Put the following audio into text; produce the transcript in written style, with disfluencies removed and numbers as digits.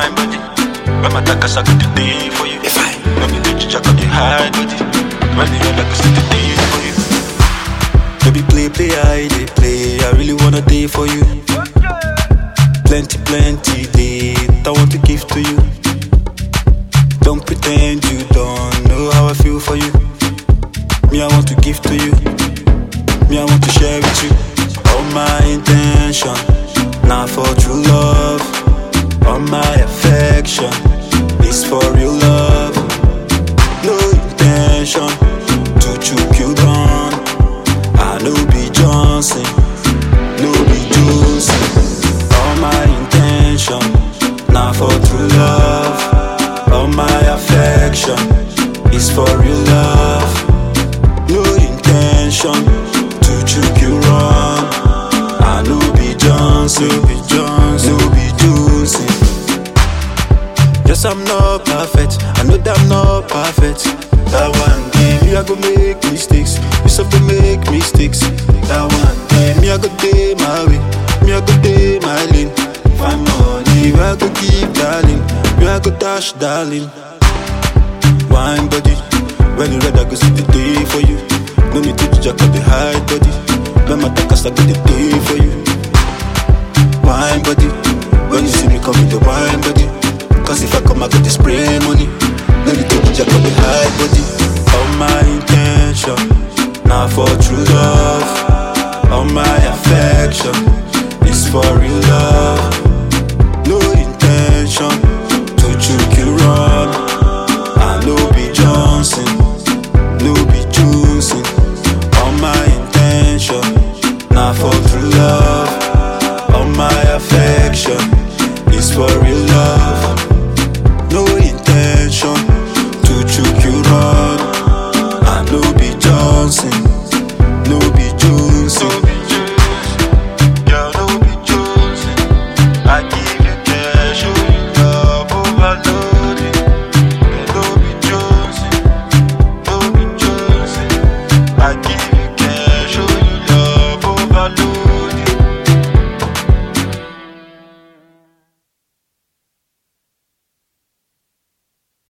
wine body. When my takas I got the day for you. If I no be to check out the hide body. When the other can see the day for you. Baby play, I dey play. I really wanna day for you. Plenty day I want to give to you. Don't pretend you don't know how I feel for you. Me I want to give to you. Me I want to share with you. All my intention, not for true love. All my affection is for real love. No intention to choke you down. I know be Johnson, no be Johnson. All my intention, not for true love. All my affection is for real love. No intention to choke you wrong. I know be Johnson, no be Johnson. Yes, I'm not perfect. I know that I'm not perfect. That one day, me I go make mistakes. You have to make mistakes. That one day, me I go day my way. Me I go day my lane. Find money, I go keep darling. Me I go dash darling. Wine body, when you ready I go see the day for you. No need to jack up the hide body. When my takas I got the day for you. Wine body, when you see me coming the wine body. Cause if I come I got the spray money. No need to jack up the hide body. All my intention, not for true love. All my affection is for real love.